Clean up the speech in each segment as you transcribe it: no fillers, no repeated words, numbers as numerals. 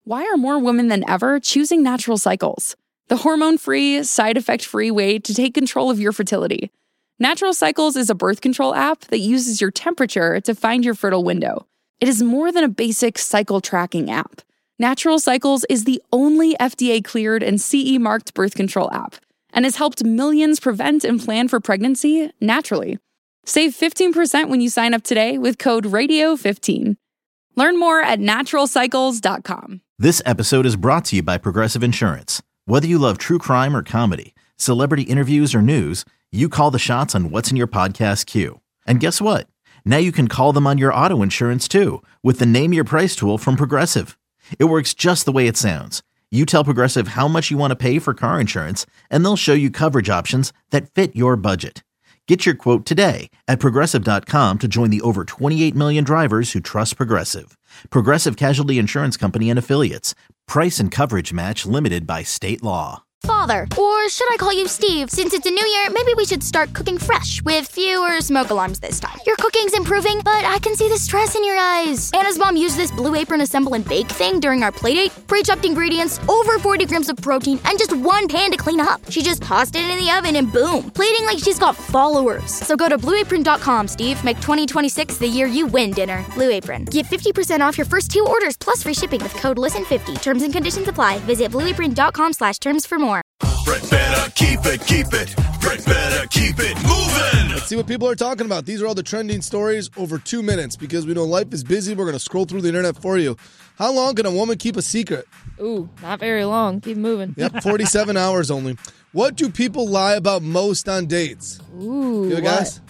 why are more women than ever choosing Natural Cycles? The hormone-free, side-effect-free way to take control of your fertility. Natural Cycles is a birth control app that uses your temperature to find your fertile window. It is more than a basic cycle tracking app. Natural Cycles is the only FDA-cleared and CE-marked birth control app and has helped millions prevent and plan for pregnancy naturally. Save 15% when you sign up today with code RADIO15. Learn more at naturalcycles.com. This episode is brought to you by Progressive Insurance. Whether you love true crime or comedy, celebrity interviews or news, you call the shots on what's in your podcast queue. And guess what? Now you can call them on your auto insurance too with the Name Your Price tool from Progressive. It works just the way it sounds. You tell Progressive how much you want to pay for car insurance, and they'll show you coverage options that fit your budget. Get your quote today at Progressive.com to join the over 28 million drivers who trust Progressive. Progressive Casualty Insurance Company and Affiliates. Price and coverage match limited by state law. Father, or should I call you Steve? Since it's a new year, maybe we should start cooking fresh with fewer smoke alarms this time. Your cooking's improving, but I can see the stress in your eyes. Anna's mom used this Blue Apron assemble and bake thing during our playdate. Pre-chopped ingredients, over 40 grams of protein, and just one pan to clean up. She just tossed it in the oven and boom, plating like she's got followers. So go to blueapron.com, Steve. Make 2026 the year you win dinner. Blue Apron. Get 50% off your first 2 orders plus free shipping with code LISTEN50. Terms and conditions apply. Visit blueapron.com/terms for more. Brett better keep it. Brett better keep it moving. Let's see what people are talking about. These are all the trending stories over 2 minutes. Because we know life is busy, we're going to scroll through the internet for you. How long can a woman keep a secret? Ooh, not very long. Keep moving. Yep, 47 hours only. What do people lie about most on dates? Ooh, You have a guess?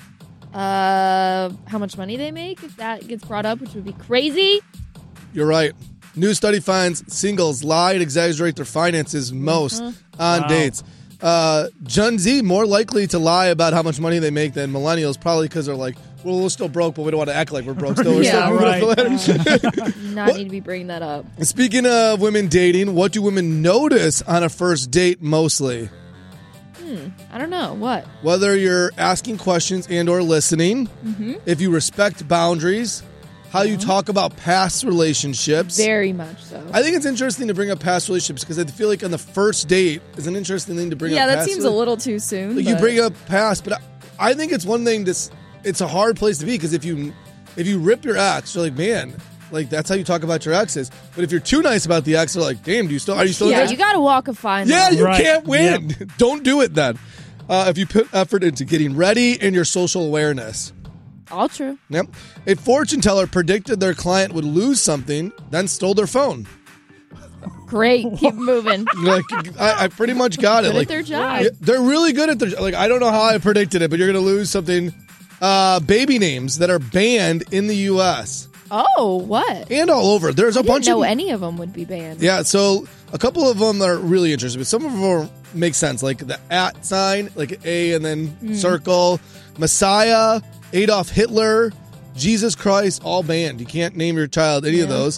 how much money they make, if that gets brought up, which would be crazy. You're right. New study finds singles lie and exaggerate their finances most on dates. Gen Z more likely to lie about how much money they make than millennials, probably because they're like, well, we're still broke, but we don't want to act like we're broke still. We're still moving up the ladder. Not need to be bringing that up. Speaking of women dating, what do women notice on a first date mostly? I don't know. What? Whether you're asking questions and or listening, if you respect boundaries, how you talk about past relationships. Very much so. I think it's interesting to bring up past relationships because I feel like on the first date is an interesting thing to bring up. Yeah, that past seems a little too soon. Like you bring up past, but I think it's one thing it's a hard place to be because if you rip your ex, you're like, man, like that's how you talk about your exes. But if you're too nice about the ex, they're like, damn, are you still Yeah, you got to walk a fine line. Yeah, you can't win. Yep. Don't do it then. If you put effort into getting ready and your social awareness. All true. Yep. A fortune teller predicted their client would lose something, then stole their phone. Great. Keep moving. Like I pretty much got it. Good like at their job. They're really good at their like. I don't know how I predicted it, but you're going to lose something. Baby names that are banned in the U.S. Oh, what? And all over. There's a bunch of. I didn't know of any of them would be banned. Yeah, so a couple of them are really interesting, but some of them make sense, like the @ sign, like A and then circle, Messiah, Adolf Hitler, Jesus Christ, all banned. You can't name your child any of those.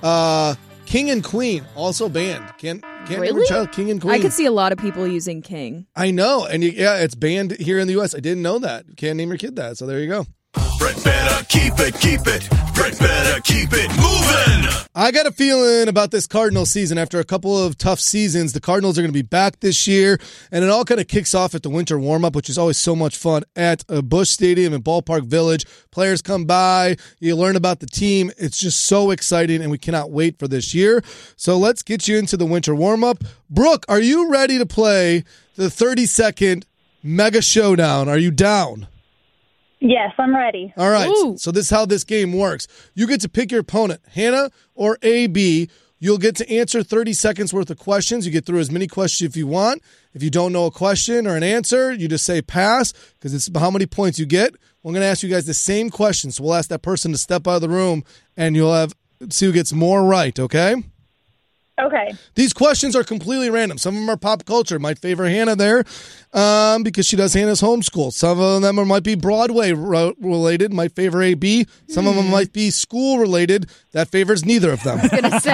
King and Queen, also banned. Can't name your child King and Queen. I could see a lot of people using King. I know, and it's banned here in the U.S. I didn't know that. You can't name your kid that, so there you go. Brett better keep it. Brett better keep it moving. I got a feeling about this Cardinals season. After a couple of tough seasons, the Cardinals are going to be back this year, and it all kind of kicks off at the winter warm-up, which is always so much fun at Busch Stadium in Ballpark Village. Players come by, you learn about the team. It's just so exciting, and we cannot wait for this year. So let's get you into the winter warm-up. Brooke, are you ready to play the 30-second Mega Showdown? Are you down? Yes, I'm ready. All right, Ooh. so this is how this game works. You get to pick your opponent, Hannah or AB. You'll get to answer 30 seconds worth of questions. You get through as many questions if you want. If you don't know a question or an answer, you just say pass because it's how many points you get. We're going to ask you guys the same question, so we'll ask that person to step out of the room, and you'll see who gets more right, okay? Okay. These questions are completely random. Some of them are pop culture. Might favor Hannah there because she does Hannah's homeschool. Some of them might be Broadway related. Might favor AB. Some of them might be school related. That favors neither of them. I was going to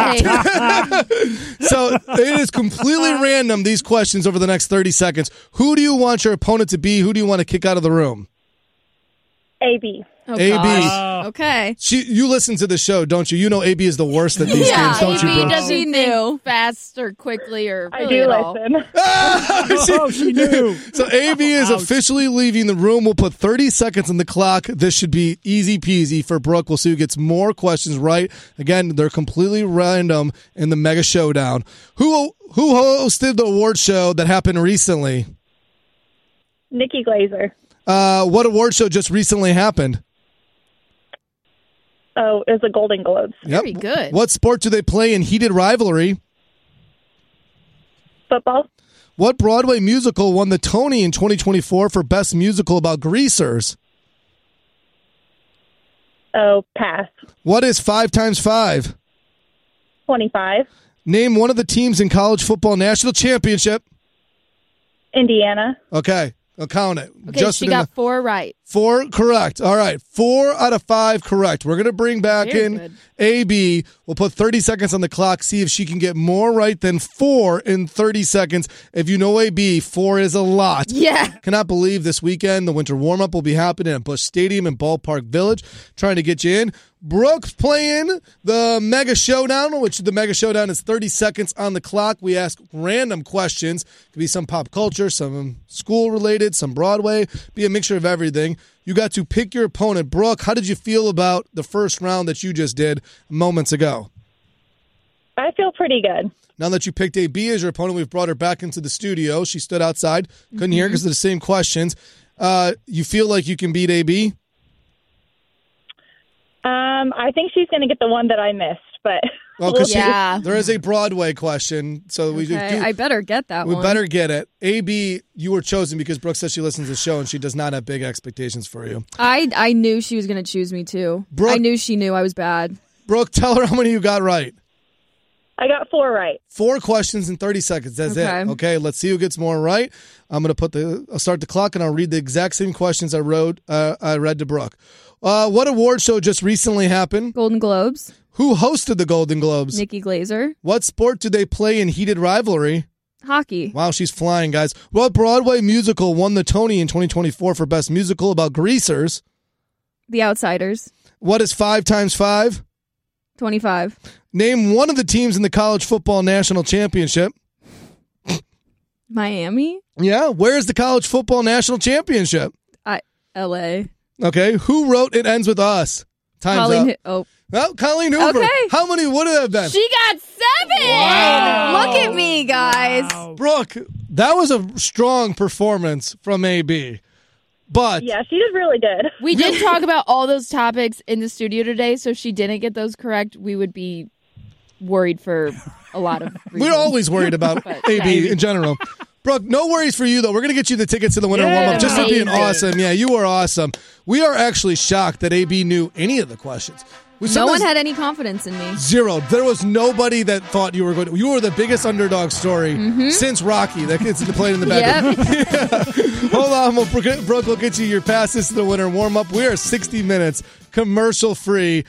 say. So it is completely random, these questions over the next 30 seconds. Who do you want your opponent to be? Who do you want to kick out of the room? AB. Oh, AB. gosh. Okay. You listen to the show, don't you? You know AB is the worst at these games, don't you, AB Brooke? doesn't She think knew. fast or quickly or I really do at all. listen. She knew. So AB is officially leaving the room. We'll put 30 seconds on the clock. This should be easy peasy for Brooke. We'll see who gets more questions right. Again, they're completely random in the Mega Showdown. Who hosted the award show that happened recently? Nikki Glazer. What award show just recently happened? Oh, it was the Golden Globes. Yep. Very good. What sport do they play in heated rivalry? Football. What Broadway musical won the Tony in 2024 for Best Musical about greasers? Oh, pass. What is 5 times 5? 25. Name one of the teams in college football national championship. Indiana. Okay, I'll count it. Okay, Justin she got 4 right. 4 correct. All right, 4 out of 5 correct. We're going to bring back Very in good. AB. We'll put 30 seconds on the clock, see if she can get more right than 4 in 30 seconds. If you know AB, 4 is a lot. Yeah. Cannot believe this weekend the winter warm-up will be happening at Busch Stadium in Ballpark Village, trying to get you in. Brooke's playing the Mega Showdown, which the Mega Showdown is 30 seconds on the clock. We ask random questions. Could be some pop culture, some school-related, some Broadway, be a mixture of everything. You got to pick your opponent. Brooke, how did you feel about the first round that you just did moments ago? I feel pretty good. Now that you picked AB as your opponent, we've brought her back into the studio. She stood outside, couldn't hear because of the same questions. You feel like you can beat AB? I think she's going to get the one that I missed, but Well, because Yeah. there is a Broadway question, so we Okay, do. I better get that We one. better get it. AB, you were chosen because Brooke says she listens to the show and she does not have big expectations for you. I knew she was going to choose me too. Brooke- I knew she knew I was bad. Brooke, tell her how many you got right. I got 4 right. 4 questions in 30 seconds. That's Okay. it. Okay, let's see who gets more right. I'm going to I'll start the clock and I'll read the exact same questions I read to Brooke. What award show just recently happened? Golden Globes, Who hosted the Golden Globes? Nikki Glazer, What sport do they play in heated rivalry? hockey, Wow, she's flying, guys. What Broadway musical won the Tony in 2024 for Best Musical about greasers? The Outsiders, What is 5 times 5? 25, Name one of the teams in the college football national championship. Miami, Yeah, where's the college football national championship? LA, Okay, who wrote It Ends With Us? Time's Colleen. up. Oh, Well, Colleen Hoover. Okay. How many would it have been? She got 7. look at me, guys. Brooke, that was a strong performance from AB. But Yeah, she did really good. We did talk about all those topics in the studio today, so if she didn't get those correct, we would be worried for a lot of reasons. we're always worried about But, AB yeah. in general. Brooke, no worries for you, though. We're going to get you the tickets to the winter warm-up just for being Amazing. awesome. Yeah, you were awesome. We are actually shocked that AB knew any of the questions. No one sometimes- had any confidence in me. Zero. There was nobody that thought you were going to. You were the biggest underdog story since Rocky. That kid's playing in the back. Yep. Hold on. Brooke will get you your passes to the winter warm-up. We are 60 minutes commercial-free.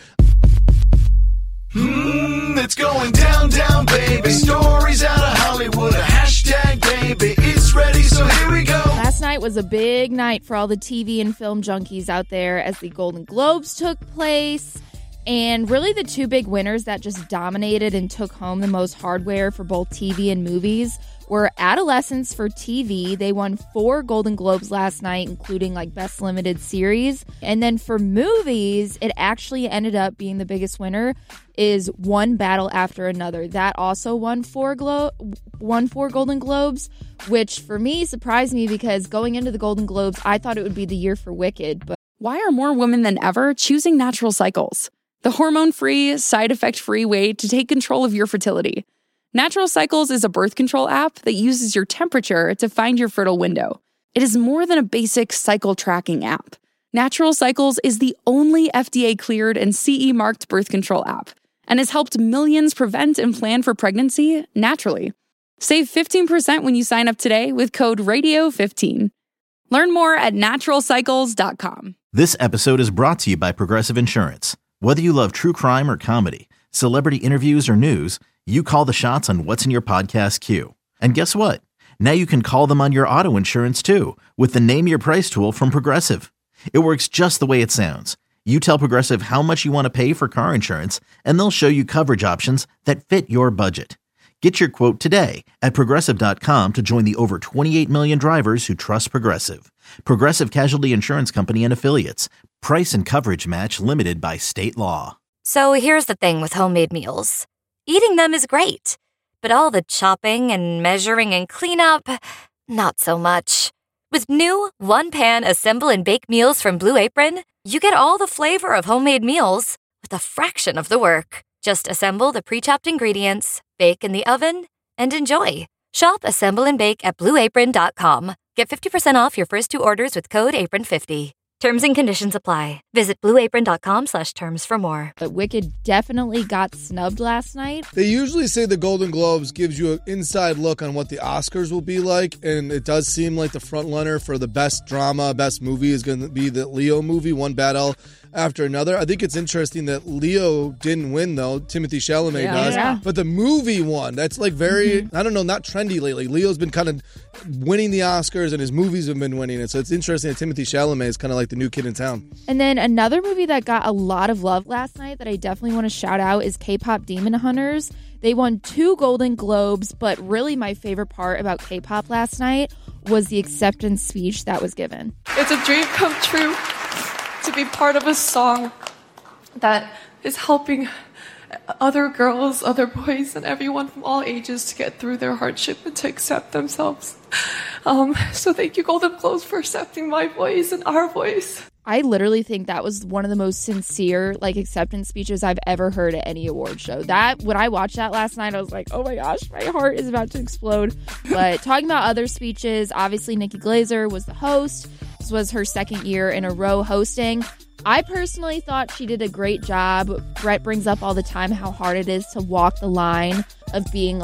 It's going down, down, baby. Stories out of Hollywood. Hashtag, baby. It's ready, so here we go. Last night was a big night for all the TV and film junkies out there as the Golden Globes took place. And really the 2 big winners that just dominated and took home the most hardware for both TV and movies were Adolescents for TV. They won 4 Golden Globes last night, including like Best Limited Series. And then for movies, it actually ended up being the biggest winner is One Battle After Another. That also won 4 Golden Globes, which for me surprised me because going into the Golden Globes, I thought it would be the year for Wicked. But Why are more women than ever choosing Natural Cycles? The hormone-free, side-effect-free way to take control of your fertility. Natural Cycles is a birth control app that uses your temperature to find your fertile window. It is more than a basic cycle tracking app. Natural Cycles is the only FDA-cleared and CE-marked birth control app and has helped millions prevent and plan for pregnancy naturally. Save 15% when you sign up today with code RADIO15. Learn more at naturalcycles.com. This episode is brought to you by Progressive Insurance. Whether you love true crime or comedy, celebrity interviews or news, you call the shots on what's in your podcast queue. And guess what? Now you can call them on your auto insurance too with the Name Your Price tool from Progressive. It works just the way it sounds. You tell Progressive how much you want to pay for car insurance, and they'll show you coverage options that fit your budget. Get your quote today at Progressive.com to join the over 28 million drivers who trust Progressive. Progressive Casualty Insurance Company and Affiliates. Price and coverage match limited by state law. So here's the thing with homemade meals. Eating them is great, but all the chopping and measuring and cleanup, not so much. With new one-pan assemble and bake meals from Blue Apron, you get all the flavor of homemade meals with a fraction of the work. Just assemble the pre-chopped ingredients, bake in the oven, and enjoy. Shop Assemble and Bake at BlueApron.com. Get 50% off your first 2 orders with code APRON50. Terms and conditions apply. Visit BlueApron.com/terms for more. But Wicked definitely got snubbed last night. They usually say the Golden Globes gives you an inside look on what the Oscars will be like, and it does seem like the frontrunner for the best drama, best movie is going to be the Leo movie, One Battle after another. I think it's interesting that Leo didn't win, though. Timothy Chalamet does. Yeah. But the movie won. That's like very, I don't know, not trendy lately. Leo's been kind of winning the Oscars, and his movies have been winning it. So it's interesting that Timothy Chalamet is kind of like the new kid in town. And then another movie that got a lot of love last night that I definitely want to shout out is K-Pop Demon Hunters. They won 2 Golden Globes, but really my favorite part about K-pop last night was the acceptance speech that was given. It's a dream come true to be part of a song that is helping other girls, other boys, and everyone from all ages to get through their hardship and to accept themselves. So thank you, Golden Globes, for accepting my voice and our voice. I literally think that was one of the most sincere acceptance speeches I've ever heard at any award show. That when I watched that last night, I was like, oh my gosh, my heart is about to explode. But talking about other speeches, obviously Nikki Glaser was the host. This was her 2nd year in a row hosting. I personally thought she did a great job. Brett brings up all the time how hard it is to walk the line of being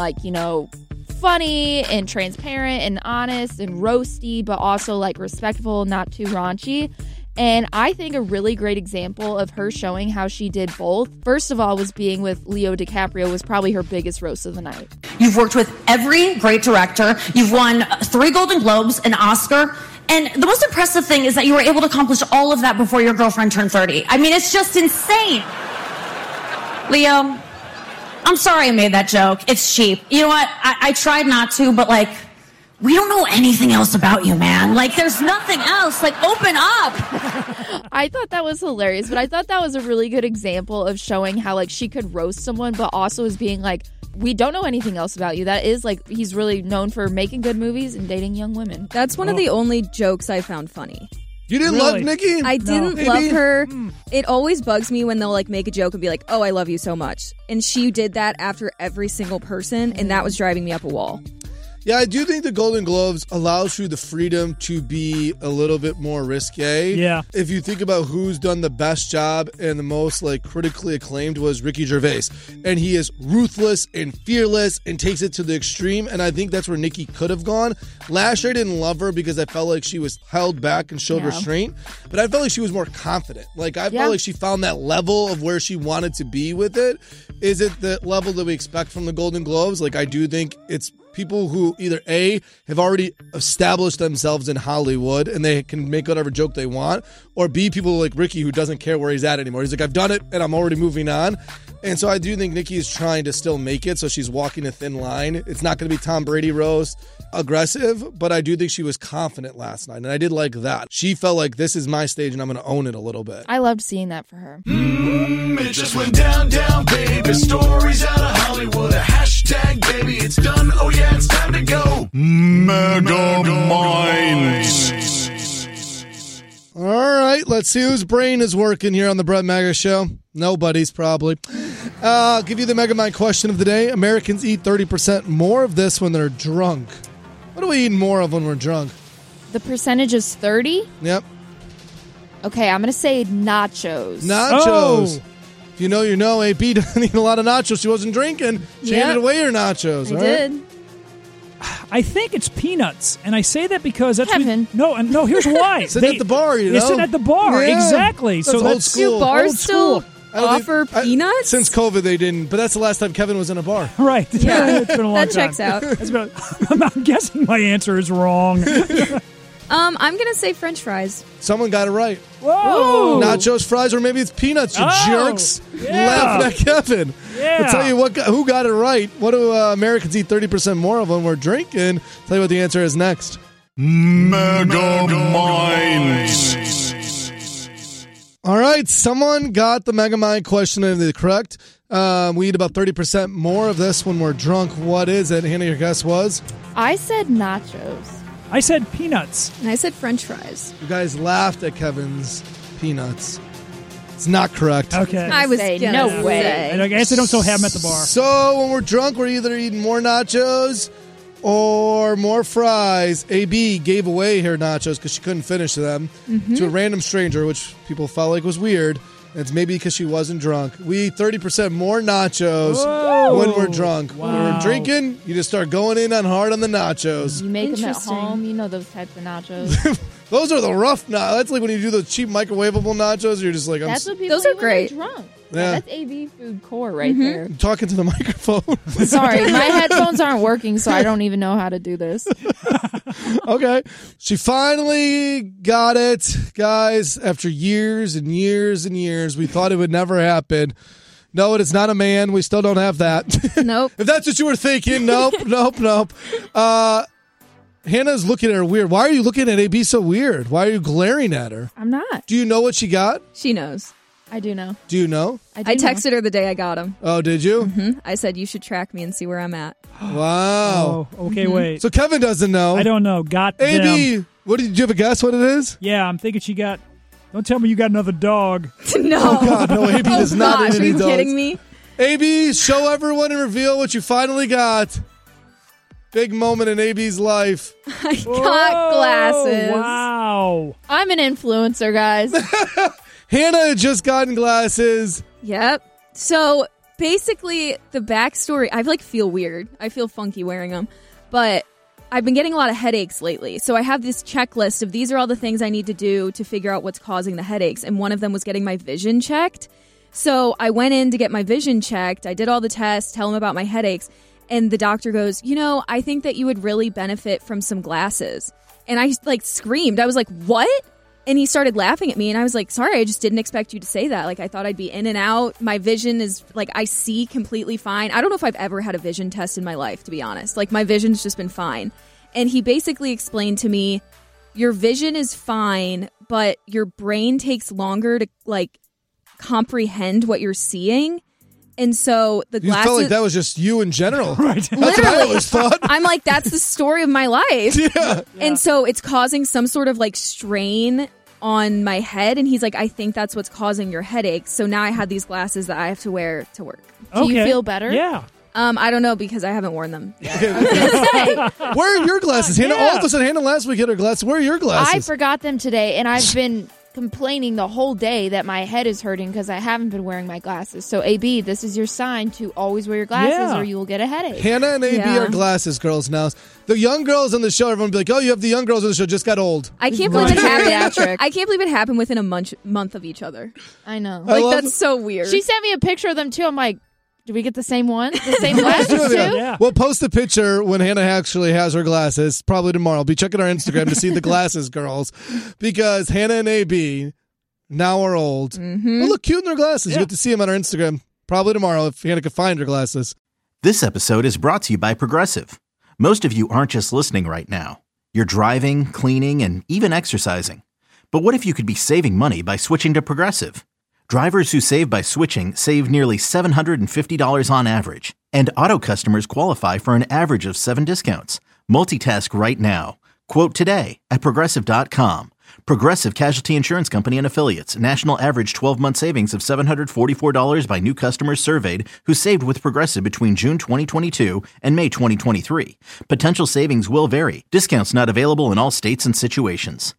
funny and transparent and honest and roasty, but also respectful, not too raunchy. And I think a really great example of her showing how she did both, first of all, was being with Leo DiCaprio was probably her biggest roast of the night. You've worked with every great director. You've won 3 Golden Globes, an Oscar. And the most impressive thing is that you were able to accomplish all of that before your girlfriend turned 30. I mean, it's just insane. Leo, I'm sorry I made that joke. It's cheap. You know what? I tried not to, but we don't know anything else about you, man. There's nothing else. Open up. I thought that was hilarious, but I thought that was a really good example of showing how, she could roast someone, but also as being we don't know anything else about you. That is, he's really known for making good movies and dating young women. That's one of the only jokes I found funny. You didn't love Nikki? I didn't love her. It always bugs me when they'll make a joke and be like, oh, I love you so much. And she did that after every single person, and that was driving me up a wall. Yeah, I do think the Golden Globes allows you the freedom to be a little bit more risque. Yeah. If you think about who's done the best job and the most critically acclaimed was Ricky Gervais. And he is ruthless and fearless and takes it to the extreme. And I think that's where Nikki could have gone. Last year I didn't love her because I felt like she was held back and showed restraint. But I felt like she was more confident. I felt like she found that level of where she wanted to be with it. Is it the level that we expect from the Golden Globes? I do think it's people who either A, have already established themselves in Hollywood and they can make whatever joke they want, or B, people like Ricky who doesn't care where he's at anymore. He's I've done it and I'm already moving on. And so I do think Nikki is trying to still make it, so she's walking a thin line. It's not going to be Tom Brady roast aggressive, but I do think she was confident last night, and I did like that. She felt like this is my stage and I'm going to own it a little bit. I loved seeing that for her. It just went down, down, baby. Stories out of Hollywood. A hashtag, baby, it's done. Oh yeah, it's time to go. Mega Minds. All right, let's see whose brain is working here on the Brett Mega Show. Nobody's probably. I'll give you the Mega Mind question of the day. Americans eat 30% more of this when they're drunk. What do we eat more of when we're drunk? The percentage is 30? Yep. Okay, I'm going to say nachos. Nachos. If you know, you know. AP doesn't eat a lot of nachos. She wasn't drinking. She handed away her nachos. I did. I think it's peanuts, and I say that because that's Kevin. No, here's why. Sitting at the bar, you know. They're sitting at the bar, Yeah. exactly. That's So old that's school. Do bars Old still school. offer peanuts? Since COVID, they didn't. But that's the last time Kevin was in a bar. right. Yeah. It's been a long That time. checks out. I'm guessing my answer is wrong. I'm going to say French fries. Someone got it right. Whoa! Nachos, fries, or maybe it's peanuts, you jerks. Yeah. Laughing at Kevin. Yeah. I'll tell you who got it right. What do Americans eat 30% more of when we're drinking? Tell you what the answer is next. Mega Minds. All right, someone got the Mega Mind question correct. We eat about 30% more of this when we're drunk. What is it? Hannah, your guess was? I said nachos. I said peanuts. And I said French fries. You guys laughed at Kevin's peanuts. It's not correct. Okay. I was Say gonna no way. say. I guess they don't still have them at the bar. So when we're drunk, we're either eating more nachos or more fries. AB gave away her nachos because she couldn't finish them to a random stranger, which people felt like was weird. And it's maybe because she wasn't drunk. We eat 30% more nachos when we're drunk. When we're drinking, you just start going in on hard on the nachos. You make them at Interesting. home. You know those types of nachos. Those are the rough nachos. That's like when you do those cheap microwavable nachos. You're just like, That's what people Those are eat when they're great. drunk. Yeah. That's AV food core right there. I'm talking to the microphone. Sorry, my headphones aren't working, so I don't even know how to do this. Okay. She finally got it, guys. After years and years and years, we thought it would never happen. No, it is not a man. We still don't have that. Nope. If that's what you were thinking, nope. Hannah's looking at her weird. Why are you looking at AB so weird? Why are you glaring at her? I'm not. Do you know what she got? She knows. I do know. Do you know? I texted her the day I got him. Oh, did you? I said, you should track me and see where I'm at. Wow. Oh, okay, wait. So Kevin doesn't know. I don't know. Got them. AB, do you have a guess what it is? Yeah, I'm thinking she got... Don't tell me you got another dog. No. Oh, God, no, AB does not gosh, eat are any you dogs. kidding me? AB, show everyone and reveal what you finally got. Big moment in AB's life. I got glasses. Wow. I'm an influencer, guys. Hannah had just gotten glasses. Yep. So basically, the backstory, I feel weird. I feel funky wearing them. But I've been getting a lot of headaches lately. So I have this checklist of these are all the things I need to do to figure out what's causing the headaches. And one of them was getting my vision checked. So I went in to get my vision checked. I did all the tests, tell him about my headaches. And the doctor goes, I think that you would really benefit from some glasses. And I screamed. I was like, what? And he started laughing at me, and I was like, sorry, I just didn't expect you to say that. I thought I'd be in and out. My vision is, I see completely fine. I don't know if I've ever had a vision test in my life, to be honest. My vision's just been fine. And he basically explained to me, your vision is fine, but your brain takes longer to, comprehend what you're seeing. And so the You glasses... felt like that was just you in general. Right. That's what I always thought. I'm like, that's the story of my life. Yeah. And so it's causing some sort of strain on my head. And he's like, I think that's what's causing your headaches. So now I have these glasses that I have to wear to work. Do you feel better? Yeah. I don't know because I haven't worn them. Where are your glasses, Hannah? Yeah. All of a sudden, Hannah last week had her glasses. Where are your glasses? I forgot them today, and I've been complaining the whole day that my head is hurting because I haven't been wearing my glasses. So, AB, this is your sign to always wear your glasses or you will get a headache. Hannah and AB are glasses girls now. The young girls on the show, everyone will be like, oh, you have the young girls on the show, just got old. I can't believe it happened. I can't believe it happened within a month of each other. I know. That's so weird. She sent me a picture of them, too. I'm like, do we get the same one? The same glasses, too? Yeah. We'll post a picture when Hannah actually has her glasses, probably tomorrow. I'll be checking our Instagram to see the glasses girls because Hannah and AB now are old. Mm-hmm. But look cute in their glasses. You get to see them on our Instagram probably tomorrow if Hannah can find her glasses. This episode is brought to you by Progressive. Most of you aren't just listening right now. You're driving, cleaning, and even exercising. But what if you could be saving money by switching to Progressive? Drivers who save by switching save nearly $750 on average. And auto customers qualify for an average of 7 discounts. Multitask right now. Quote today at Progressive.com. Progressive Casualty Insurance Company and Affiliates. National average 12-month savings of $744 by new customers surveyed who saved with Progressive between June 2022 and May 2023. Potential savings will vary. Discounts not available in all states and situations.